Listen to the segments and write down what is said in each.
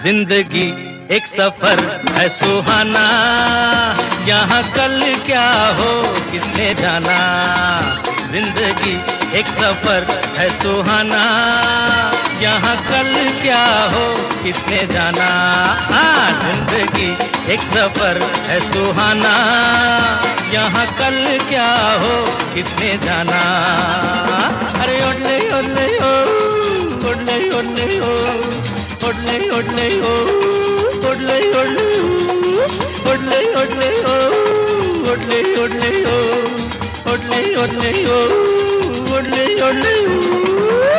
जिंदगी एक सफर है सुहाना, यहाँ कल क्या हो किसने जाना। जिंदगी एक सफर है सुहाना, यहाँ कल क्या हो किसने जाना। हाँ, जिंदगी एक सफर है सुहाना, यहाँ कल क्या हो किसने जाना। अरे ओले ओले ओ, ओले ओले ओ, ओले ओले ओ, ओले ओले ओ, ओले ओले ओ, ओले ओले ओ, ओले ओले ओ, ओले ओले ओ।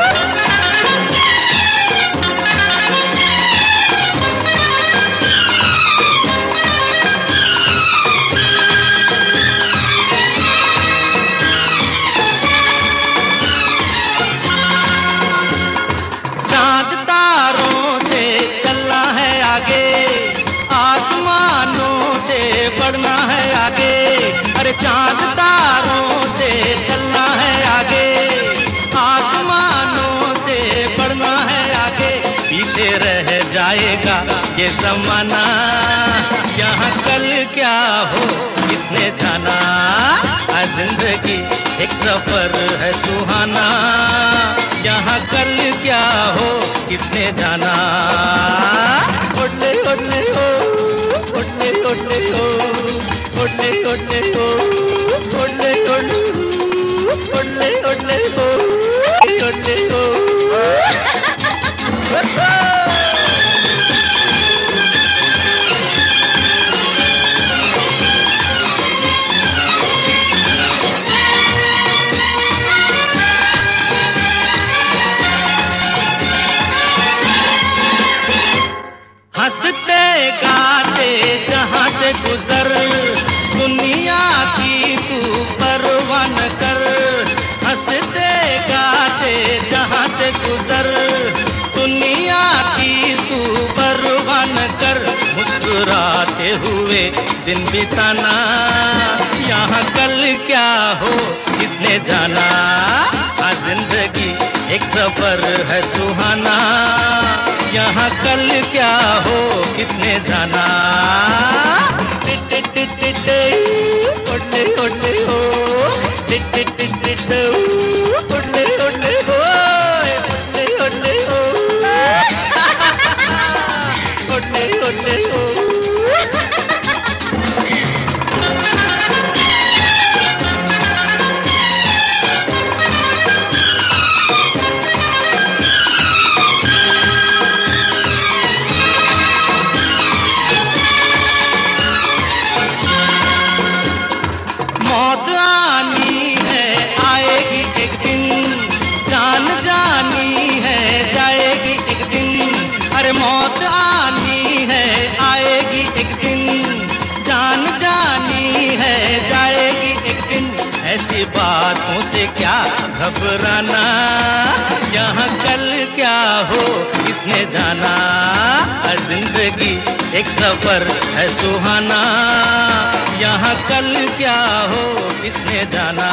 चांद तारों से चलना है आगे, आसमानों से बढ़ना है आगे। अरे चांद तारों से चलना है आगे, आसमानों से बढ़ना है आगे। पीछे रह जाएगा ये ज़माना, यहाँ कल क्या हो किसने जाना। जिंदगी एक सफर है सुहाना, यहाँ कल क्या हो किसने जाना। ओले ओले ओ, ओले ओले ओ, ओले ओले ओ, ओले ओले ओ, ओले ओले ओ, ओले ओ। हंसते गाते जहाँ से गुजर, दुनिया की तू परवाह न कर। हंसते गाते जहाँ से गुजर, दुनिया की तू परवाह न कर। मुस्कुराते हुए दिन बिताना, यहाँ कल क्या हो किसने जाना। जिंदगी एक सफर है सुहाना, यहाँ कल क्या हो किसने जाना। ओले ओले हो, ओले ओले हो, ओले ओले हो, ओले ओले हो। मौत आनी है आएगी एक दिन, जान जानी है जाएगी एक दिन। अरे मौत आनी है आएगी एक दिन, जान जानी है जाएगी एक दिन। ऐसी बातों से क्या घबराना, यहाँ कल क्या हो किसने जाना। जिंदगी एक सफर है सुहाना, यहाँ कल क्या हो किसने जाना।